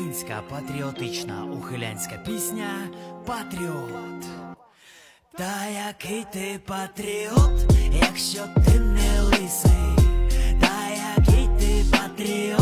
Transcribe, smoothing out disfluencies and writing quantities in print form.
Українська патріотична ухилянська пісня «Патріот». Та який ти патріот, якщо ти не лисий? Та який ти патріот,